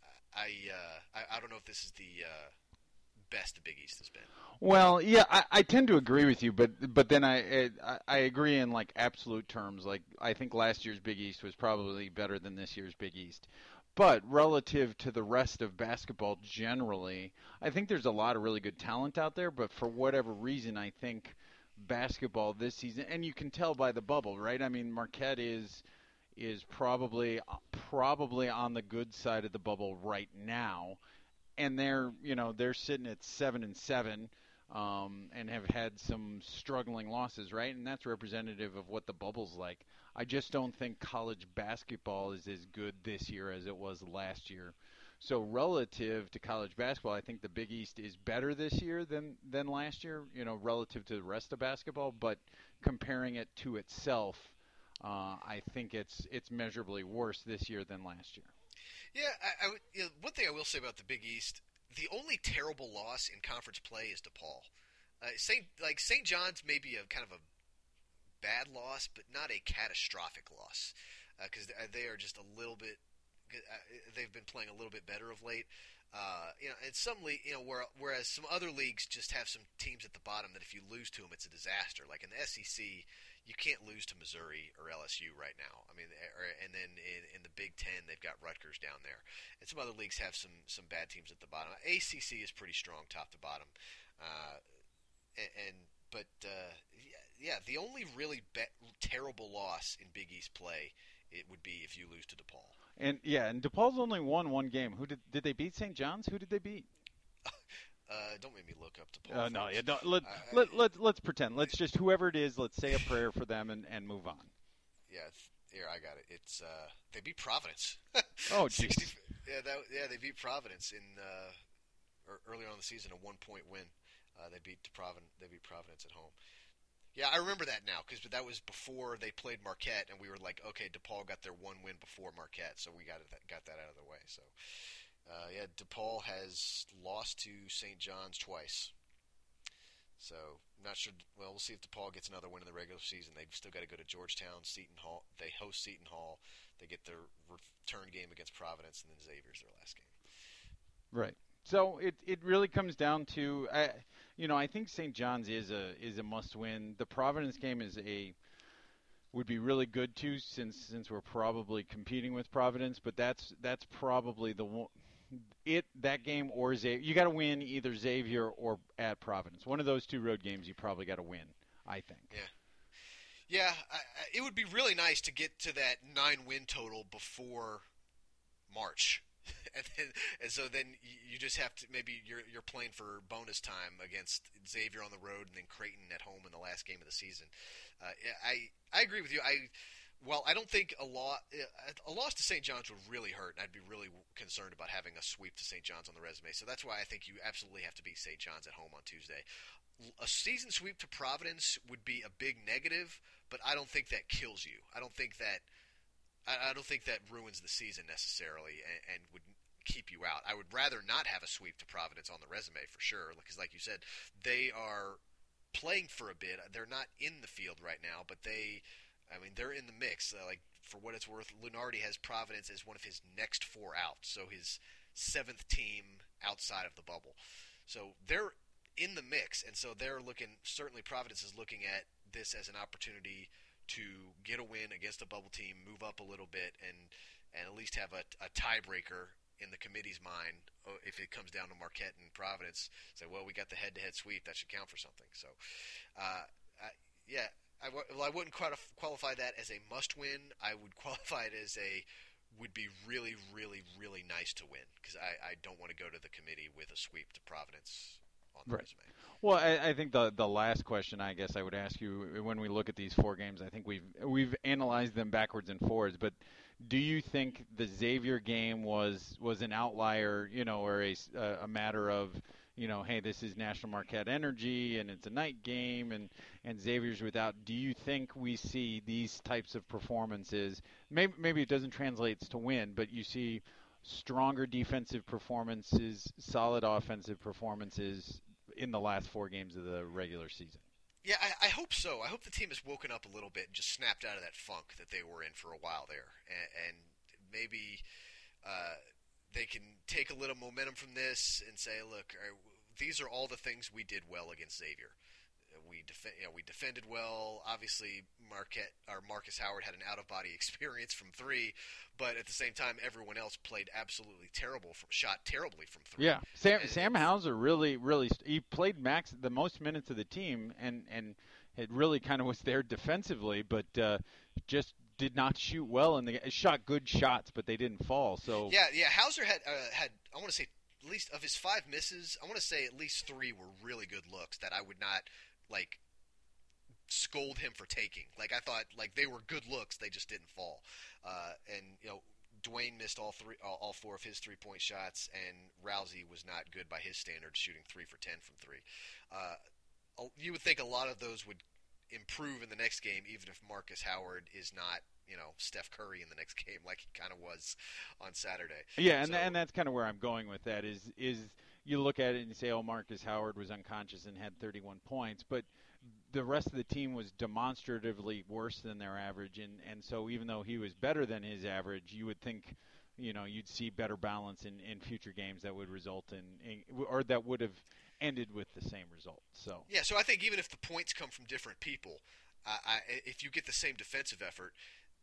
I, uh, I I don't know if this is the uh, best the Big East has been. Well, yeah, I, I tend to agree with you, but but then I, I I agree in like absolute terms. Like, I think last year's Big East was probably better than this year's Big East. But relative to the rest of basketball generally, I think there's a lot of really good talent out there. But for whatever reason, I think basketball this season, and you can tell by the bubble, right? I mean, Marquette is is probably probably on the good side of the bubble right now, and they're you know they're sitting at seven and seven. Um, and have had some struggling losses, right? And that's representative of what the bubble's like. I just don't think college basketball is as good this year as it was last year. So relative to college basketball, I think the Big East is better this year than, than last year, you know, relative to the rest of basketball. But comparing it to itself, uh, I think it's it's measurably worse this year than last year. Yeah, I, I, you know, one thing I will say about the Big East, the only terrible loss in conference play is DePaul. Uh, Saint like Saint John's may be a kind of a bad loss, but not a catastrophic loss because uh, they are just a little bit. Uh, they've been playing a little bit better of late. Uh, you know, and some league, you know, where, whereas some other leagues just have some teams at the bottom that if you lose to them, it's a disaster. Like in the S E C, you can't lose to Missouri or L S U right now. I mean, or, and then in, in the Big Ten, they've got Rutgers down there, and some other leagues have some some bad teams at the bottom. A C C is pretty strong top to bottom, uh, and, and but uh, yeah, yeah, the only really be- terrible loss in Big East play it would be if you lose to DePaul. And yeah, and DePaul's only won one game. Who did did they beat? Saint John's? Who did they beat? Uh, don't make me look up DePaul. Uh, no, yeah, don't, let, I, let, let, let's pretend. Let's just, whoever it is, let's say a prayer for them and, and move on. Yeah, here, I got it. It's, uh, they beat Providence. Oh, jeez. Yeah, that, yeah, they beat Providence in, uh, earlier on in the season, a one-point win. Uh, they beat Providence, they beat Providence at home. Yeah, I remember that now, because that was before they played Marquette, and we were like, okay, DePaul got their one win before Marquette, so we got it, got that out of the way, so... Uh, yeah, DePaul has lost to Saint John's twice. So, not sure. Well, we'll see if DePaul gets another win in the regular season. They've still got to go to Georgetown, Seton Hall. They host Seton Hall. They get their return game against Providence, and then Xavier's their last game. Right. So it it really comes down to, uh, you know, I think Saint John's is a is a must win. The Providence game is a would be really good too, since since we're probably competing with Providence. But that's that's probably the one. It that game or Xavier, you got to win either Xavier or at Providence. One of those two road games, you probably got to win. I think. Yeah. Yeah, I, I, it would be really nice to get to that nine win total before March. And, then, and so then you just have to maybe you're you're playing for bonus time against Xavier on the road and then Creighton at home in the last game of the season. Uh, I I agree with you. I well I don't think a lot a loss to Saint John's would really hurt, and I'd be really concerned about having a sweep to Saint John's on the resume. So that's why I think you absolutely have to beat Saint John's at home on Tuesday. A season sweep to Providence would be a big negative, but I don't think that kills you. I don't think that. I don't think that ruins the season necessarily and, and would keep you out. I would rather not have a sweep to Providence on the resume for sure, because like you said, they are playing for a bit. They're not in the field right now, but they, I mean, they're in the mix. Uh, like for what it's worth, Lunardi has Providence as one of his next four out, so his seventh team outside of the bubble. So they're in the mix, and so they're looking. Certainly, Providence is looking at this as an opportunity to get a win against a bubble team, move up a little bit, and and at least have a, a tiebreaker in the committee's mind if it comes down to Marquette and Providence. Say, well, we got the head-to-head sweep. That should count for something. So, uh, I, yeah, I, well, I wouldn't quite qualify that as a must-win. I would qualify it as a would be really, really, really nice to win, because I, I don't want to go to the committee with a sweep to Providence on the right. resume. Well, I, I think the the last question I guess I would ask you when we look at these four games, I think we've we've analyzed them backwards and forwards, but do you think the Xavier game was was an outlier, you know, or a, a matter of, you know, hey, this is National Marquette energy and it's a night game and, and Xavier's without? Do you think we see these types of performances? Maybe maybe it doesn't translate to win, but you see stronger defensive performances, solid offensive performances in the last four games of the regular season. Yeah, I, I hope so. I hope the team has woken up a little bit and just snapped out of that funk that they were in for a while there. And, and maybe uh, they can take a little momentum from this and say, look, these are all the things we did well against Xavier. We def- you know, we defended well. Obviously, Marquette or Marcus Howard had an out-of-body experience from three, but at the same time, everyone else played absolutely terrible, from shot terribly from three. Yeah, Sam and, Sam Hauser really, really he played max the most minutes of the team, and and it really kind of was there defensively, but uh, just did not shoot well, and they shot good shots, but they didn't fall. So yeah, yeah, Hauser had uh, had I want to say at least of his five misses, I want to say at least three were really good looks that I would not. Like, scold him for taking. Like, I thought, like, they were good looks, they just didn't fall. Uh, and, you know, Dwayne missed all three, all, all four of his three-point shots, and Rousey was not good by his standards, shooting three for ten from three. Uh, you would think a lot of those would improve in the next game, even if Marcus Howard is not, you know, Steph Curry in the next game, like he kind of was on Saturday. Yeah, and so, and that's kind of where I'm going with that. Is is you look at it and you say, oh, Marcus Howard was unconscious and had thirty-one points, but the rest of the team was demonstratively worse than their average, and, and so even though he was better than his average, you would think, you know, you'd see better balance in, in future games that would result in, in, or that would have ended with the same result. So yeah, so I think even if the points come from different people, uh, I, if you get the same defensive effort,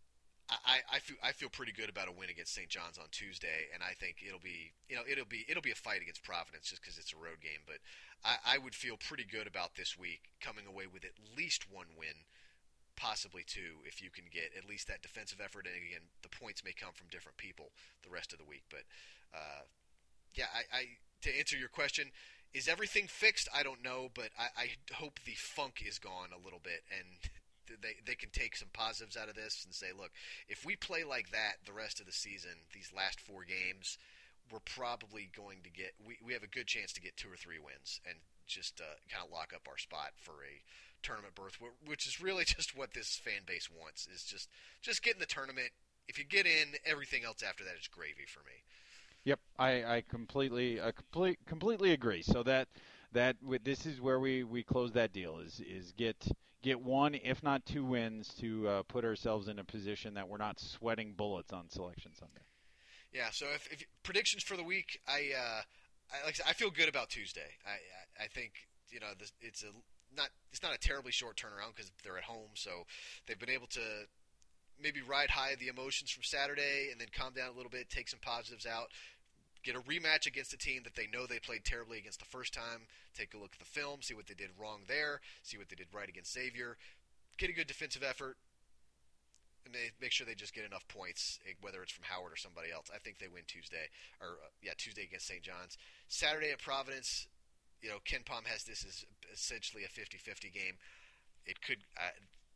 I, I feel I feel pretty good about a win against Saint John's on Tuesday, and I think it'll be you know it'll be it'll be a fight against Providence just because it's a road game. But I, I would feel pretty good about this week coming away with at least one win, possibly two, if you can get at least that defensive effort. And again, the points may come from different people the rest of the week. But uh, yeah, I, I to answer your question, is everything fixed? I don't know, but I, I hope the funk is gone a little bit and. They they can take some positives out of this and say, look, if we play like that the rest of the season, these last four games, we're probably going to get we, we have a good chance to get two or three wins and just uh, kind of lock up our spot for a tournament berth, which is really just what this fan base wants, is just just get in the tournament. If you get in, everything else after that is gravy for me. Yep, I, I completely uh, complete, completely agree. So that that this is where we, we close that deal is is get get one, if not two wins to uh, put ourselves in a position that we're not sweating bullets on Selection Sunday. Yeah. So if, if predictions for the week, I uh, I, like I, said, I feel good about Tuesday. I I, I think you know this, it's a not it's not a terribly short turnaround because they're at home, so they've been able to maybe ride high the emotions from Saturday and then calm down a little bit, take some positives out, get a rematch against a team that they know they played terribly against the first time, take a look at the film, see what they did wrong there, see what they did right against Xavier, get a good defensive effort, and they make sure they just get enough points, whether it's from Howard or somebody else. I think they win Tuesday, or uh, yeah, Tuesday against Saint John's. Saturday at Providence, you know, Ken Pom has this as essentially a fifty-fifty game. It could. I,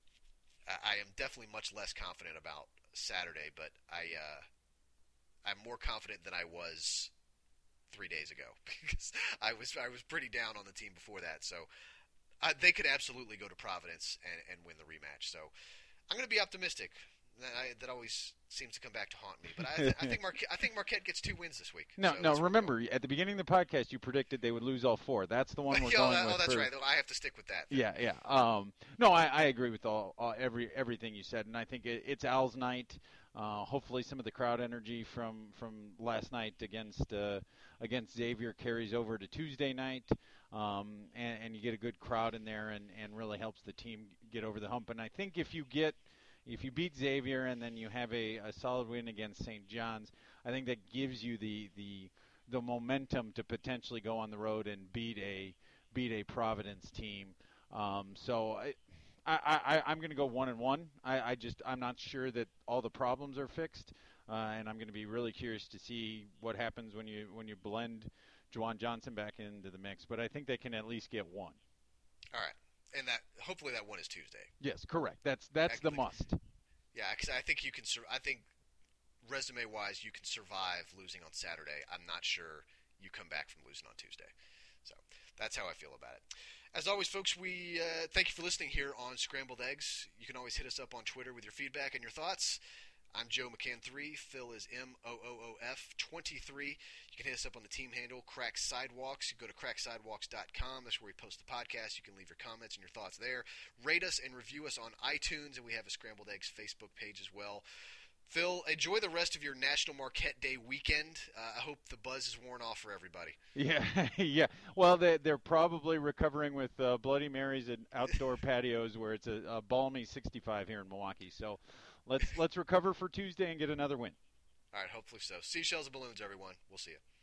I am definitely much less confident about Saturday, but I. Uh, I'm more confident than I was three days ago because I was I was pretty down on the team before that. So uh, they could absolutely go to Providence and, and win the rematch. So I'm going to be optimistic. I, that always seems to come back to haunt me. But I, th- I think Marquette, I think Marquette gets two wins this week. No, so no. Remember, at the beginning of the podcast, you predicted they would lose all four. That's the one we're Yo, going that, with. Oh, that's for... right. I have to stick with that. Yeah, yeah. Um, no, I, I agree with all, all every everything you said, and I think it, it's Al's night. Uh, hopefully, some of the crowd energy from, from last night against uh, against Xavier carries over to Tuesday night, um, and, and you get a good crowd in there, and, and really helps the team get over the hump. And I think if you get if you beat Xavier and then you have a, a solid win against Saint John's, I think that gives you the, the the momentum to potentially go on the road and beat a beat a Providence team. Um, so. I, I, I, I'm going to go one and one. I, I just I'm not sure that all the problems are fixed, uh, and I'm going to be really curious to see what happens when you when you blend Juwan Johnson back into the mix. But I think they can at least get one. All right, and that hopefully that one is Tuesday. Yes, correct. That's that's the must. Yeah, because I think you can. I think resume wise, you can survive losing on Saturday. I'm not sure you come back from losing on Tuesday. So that's how I feel about it. As always, folks, we uh, thank you for listening here on Scrambled Eggs. You can always hit us up on Twitter with your feedback and your thoughts. I'm Joe McCann three. Phil is M O O O F twenty-three. You can hit us up on the team handle, Crack Sidewalks. You go to crack sidewalks dot com. That's where we post the podcast. You can leave your comments and your thoughts there. Rate us and review us on iTunes, and we have a Scrambled Eggs Facebook page as well. Phil, enjoy the rest of your National Marquette Day weekend. Uh, I hope the buzz is worn off for everybody. Yeah, yeah. Well, they, they're probably recovering with uh, Bloody Marys and outdoor patios where it's a, a balmy sixty-five here in Milwaukee. So let's let's recover for Tuesday and get another win. All right, hopefully so. Seashells and balloons, everyone. We'll see you.